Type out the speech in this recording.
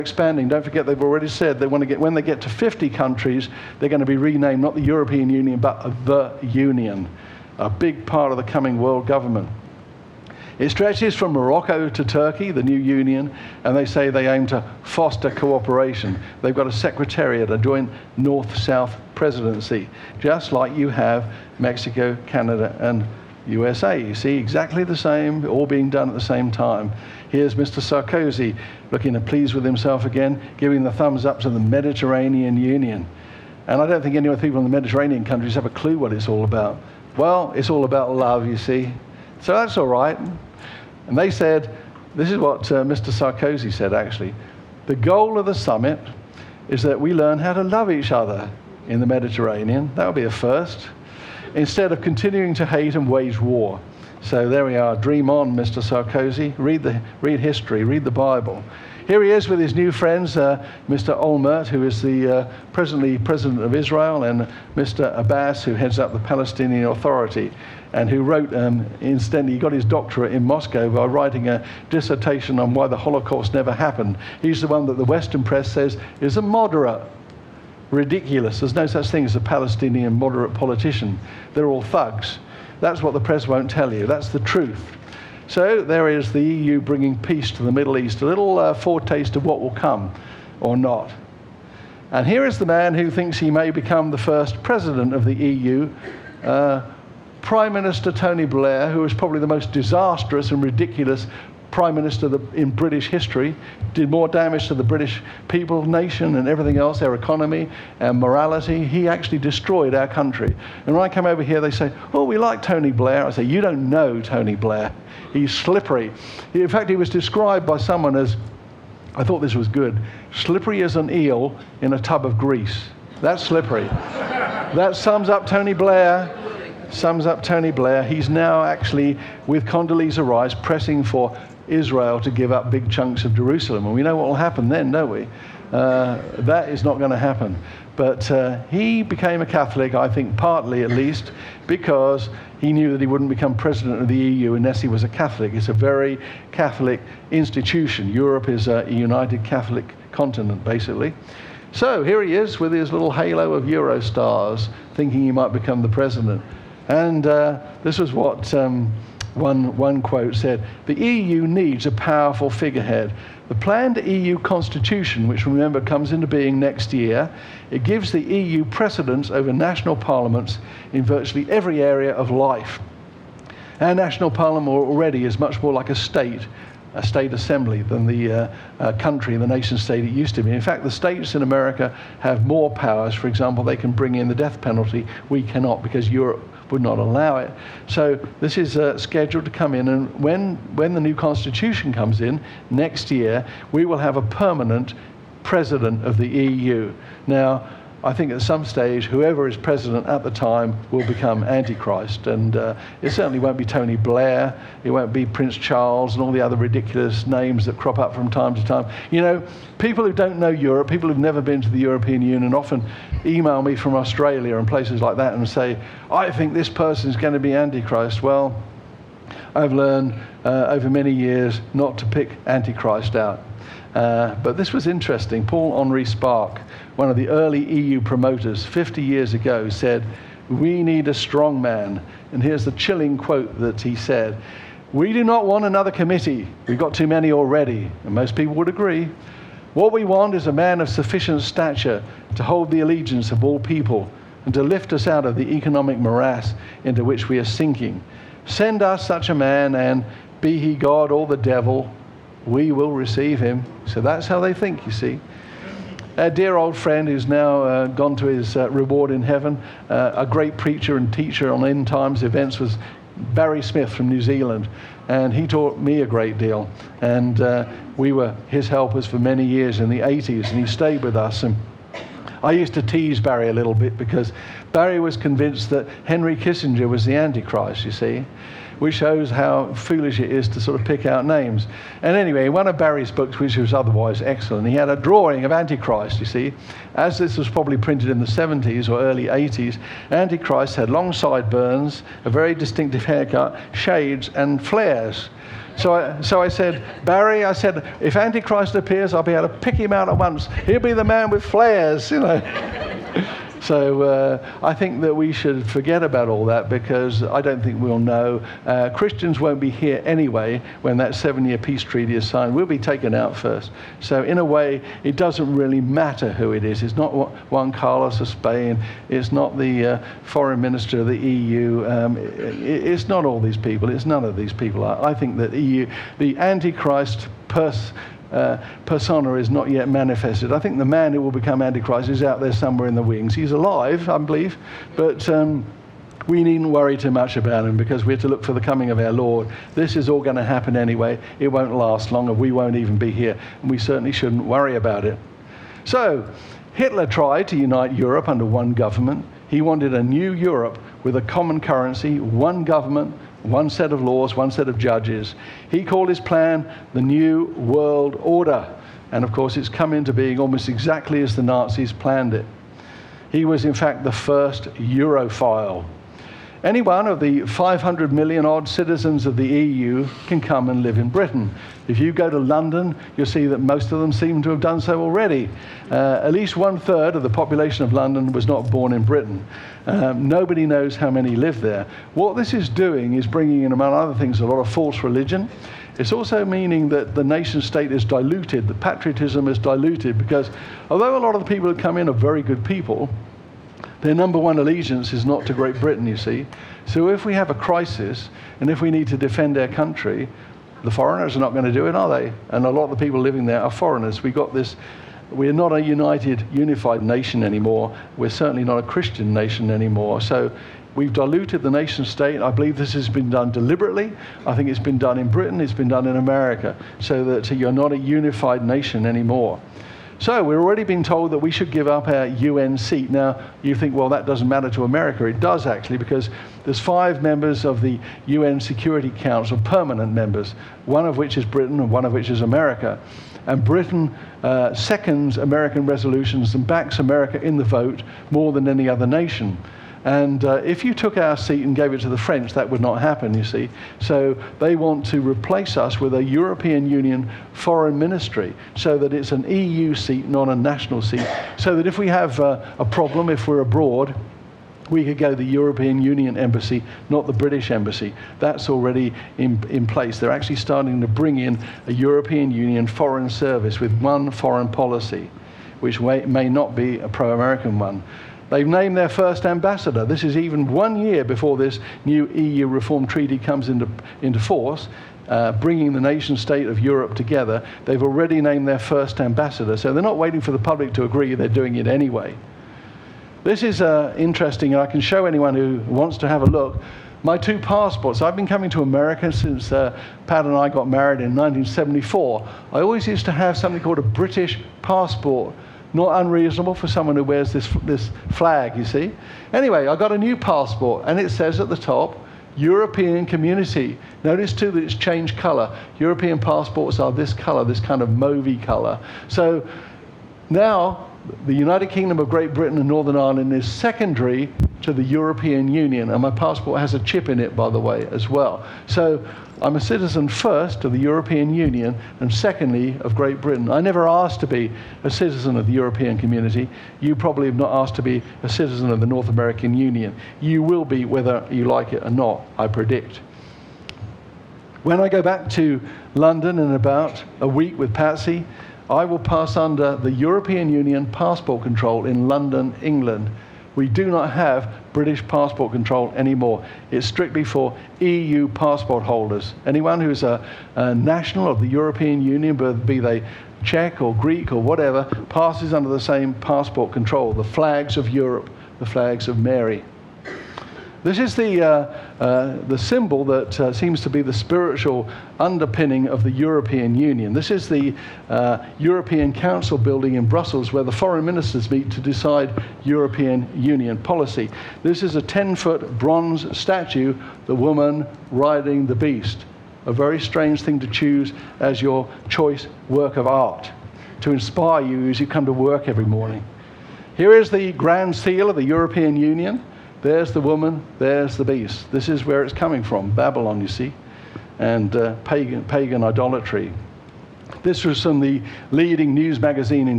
expanding. Don't forget, they've already said they want to when they get to 50 countries, they're going to be renamed not the European Union, but the Union, a big part of the coming world government. It stretches from Morocco to Turkey, the new union, and they say they aim to foster cooperation. They've got a secretariat, a joint North-South presidency, just like you have Mexico, Canada, and USA. You see, exactly the same, all being done at the same time. Here's Mr. Sarkozy looking pleased with himself again, giving the thumbs up to the Mediterranean Union. And I don't think any of the people in the Mediterranean countries have a clue what it's all about. Well, it's all about love, you see. So that's all right. And they said, this is what Mr. Sarkozy said actually, the goal of the summit is that we learn how to love each other in the Mediterranean. That would be a first, instead of continuing to hate and wage war. So there we are. Dream on, Mr. Sarkozy. Read history, read the Bible. Here he is with his new friends, Mr. Olmert, who is the presently president of Israel, and Mr. Abbas, who heads up the Palestinian Authority, and who wrote, incidentally, he got his doctorate in Moscow by writing a dissertation on why the Holocaust never happened. He's the one that the Western press says is a moderate. Ridiculous. There's no such thing as a Palestinian moderate politician. They're all thugs. That's what the press won't tell you. That's the truth. So there is the EU bringing peace to the Middle East, a little foretaste of what will come or not. And here is the man who thinks he may become the first president of the EU, Prime Minister Tony Blair, who was probably the most disastrous and ridiculous Prime Minister in British history, did more damage to the British people, nation, and everything else, their economy and morality. He actually destroyed our country. And when I come over here, they say, oh, we like Tony Blair. I say, you don't know Tony Blair. He's slippery. In fact, he was described by someone as, I thought this was good, slippery as an eel in a tub of grease. That's slippery. That sums up Tony Blair. Sums up Tony Blair. He's now actually, with Condoleezza Rice, pressing for Israel to give up big chunks of Jerusalem. And we know what will happen then, don't we? That is not going to happen. But he became a Catholic, I think partly at least, because he knew that he wouldn't become president of the EU unless he was a Catholic. It's a very Catholic institution. Europe is a united Catholic continent, basically. So here he is with his little halo of Eurostars, thinking he might become the president. And this was what one quote said: the EU needs a powerful figurehead. The planned EU constitution, which remember comes into being next year, it gives the EU precedence over national parliaments in virtually every area of life. Our national parliament already is much more like a state assembly than the country, the nation state it used to be. In fact, the states in America have more powers. For example, they can bring in the death penalty. We cannot, because Europe would not allow it. So this is scheduled to come in, and when the new constitution comes in next year, we will have a permanent president of the EU. Now, I think at some stage, whoever is president at the time will become Antichrist, and it certainly won't be Tony Blair, it won't be Prince Charles and all the other ridiculous names that crop up from time to time. You know, people who don't know Europe, people who've never been to the European Union often email me from Australia and places like that and say, I think this person is going to be Antichrist. Well, I've learned over many years not to pick Antichrist out. But this was interesting. Paul-Henri Spaak, one of the early EU promoters 50 years ago, said, we need a strong man. And here's the chilling quote that he said: we do not want another committee. We've got too many already. And most people would agree. What we want is a man of sufficient stature to hold the allegiance of all people and to lift us out of the economic morass into which we are sinking. Send us such a man, and be he God or the devil, we will receive him. So that's how they think, you see. A dear old friend who's now gone to his reward in heaven, a great preacher and teacher on end times events, was Barry Smith from New Zealand. And he taught me a great deal. And we were his helpers for many years in the 80s, and he stayed with us. And I used to tease Barry a little bit because Barry was convinced that Henry Kissinger was the Antichrist, you see, which shows how foolish it is to sort of pick out names. And anyway, one of Barry's books, which was otherwise excellent, he had a drawing of Antichrist, you see. As this was probably printed in the 70s or early 80s, Antichrist had long sideburns, a very distinctive haircut, shades, and flares. So I said, Barry, I said, if Antichrist appears, I'll be able to pick him out at once. He'll be the man with flares, you know. So I think that we should forget about all that, because I don't think we'll know. Christians won't be here anyway when that 7-year peace treaty is signed. We'll be taken out first. So in a way, it doesn't really matter who it is. It's not Juan Carlos of Spain. It's not the foreign minister of the EU. It's not all these people. It's none of these people. I think that the Antichrist persona is not yet manifested. I think the man who will become Antichrist is out there somewhere in the wings. He's alive, I believe, but we needn't worry too much about him, because we're to look for the coming of our Lord. This is all going to happen anyway. It won't last long, and we won't even be here, and we certainly shouldn't worry about it. So Hitler tried to unite Europe under one government. He wanted a new Europe with a common currency, one government, one set of laws, one set of judges. He called his plan the New World Order. And of course, it's come into being almost exactly as the Nazis planned it. He was, in fact, the first Europhile. Any one of the 500 million odd citizens of the EU can come and live in Britain. If you go to London, you'll see that most of them seem to have done so already. At least 1/3 of the population of London was not born in Britain. Nobody knows how many live there. What this is doing is bringing in, among other things, a lot of false religion. It's also meaning that the nation state is diluted, the patriotism is diluted, because although a lot of the people who come in are very good people, their number one allegiance is not to Great Britain, you see. So if we have a crisis, and if we need to defend our country, the foreigners are not going to do it, are they? And a lot of the people living there are foreigners. We're not a unified nation anymore. We're certainly not a Christian nation anymore. So we've diluted the nation state. I believe this has been done deliberately. I think it's been done in Britain, it's been done in America, so that you're not a unified nation anymore. So we're already being told that we should give up our UN seat. Now, you think, well, that doesn't matter to America. It does, actually, because there's 5 members of the UN Security Council, permanent members, one of which is Britain and one of which is America. And Britain seconds American resolutions and backs America in the vote more than any other nation. And if you took our seat and gave it to the French, that would not happen, you see. So they want to replace us with a European Union foreign ministry, so that it's an EU seat, not a national seat. So that if we have a problem, if we're abroad, we could go to the European Union embassy, not the British embassy. That's already in place. They're actually starting to bring in a European Union foreign service with one foreign policy, which may not be a pro-American one. They've named their first ambassador. This is even 1 year before this new EU reform treaty comes into force, bringing the nation state of Europe together. They've already named their first ambassador. So they're not waiting for the public to agree, they're doing it anyway. This is interesting, and I can show anyone who wants to have a look. My 2 passports. I've been coming to America since Pat and I got married in 1974. I always used to have something called a British passport. Not unreasonable for someone who wears this flag, you see. Anyway, I got a new passport, and it says at the top, European Community. Notice too that it's changed color. European passports are this color, this kind of mauvey color. So now the United Kingdom of Great Britain and Northern Ireland is secondary to the European Union, and my passport has a chip in it, by the way, as well. So I'm a citizen first of the European Union, and secondly of Great Britain. I never asked to be a citizen of the European community. You probably have not asked to be a citizen of the North American Union. You will be whether you like it or not, I predict. When I go back to London in about a week with Patsy, I will pass under the European Union passport control in London, England. We do not have British passport control anymore. It's strictly for EU passport holders. Anyone who's a national of the European Union, be they Czech or Greek or whatever, passes under the same passport control, the flags of Europe, the flags of Mary. This is the symbol that seems to be the spiritual underpinning of the European Union. This is the European Council building in Brussels, where the foreign ministers meet to decide European Union policy. This is a 10-foot bronze statue, the woman riding the beast. A very strange thing to choose as your choice work of art, to inspire you as you come to work every morning. Here is the Grand Seal of the European Union. There's the woman, there's the beast. This is where it's coming from, Babylon, you see. and pagan idolatry. This was from the leading news magazine in